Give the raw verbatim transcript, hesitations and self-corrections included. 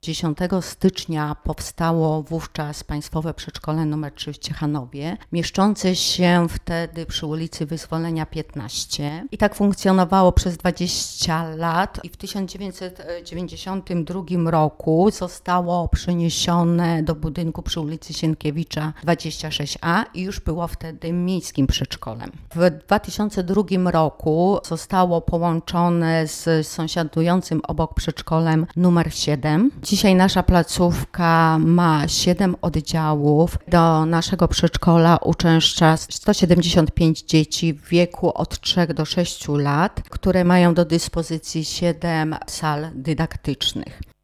dziesiątego stycznia powstało wówczas Państwowe Przedszkole numer trzy w Ciechanowie, mieszczące się wtedy przy ulicy Wyzwolenia piętnaście. I tak funkcjonowało przez dwadzieścia lat i w tysiąc dziewięćset dziewięćdziesiątym drugim roku zostało przeniesione do budynku przy ulicy Sienkiewicza dwadzieścia sześć a i już było wtedy miejskim przedszkolem. W dwa tysiące drugim roku zostało połączone z sąsiadującym obok przedszkolem numer siedem. Dzisiaj nasza placówka ma siedem oddziałów. Do naszego przedszkola uczęszcza sto siedemdziesiąt pięć dzieci w wieku od trzech do sześciu lat, które mają do dyspozycji siedem sal dydaktycznych.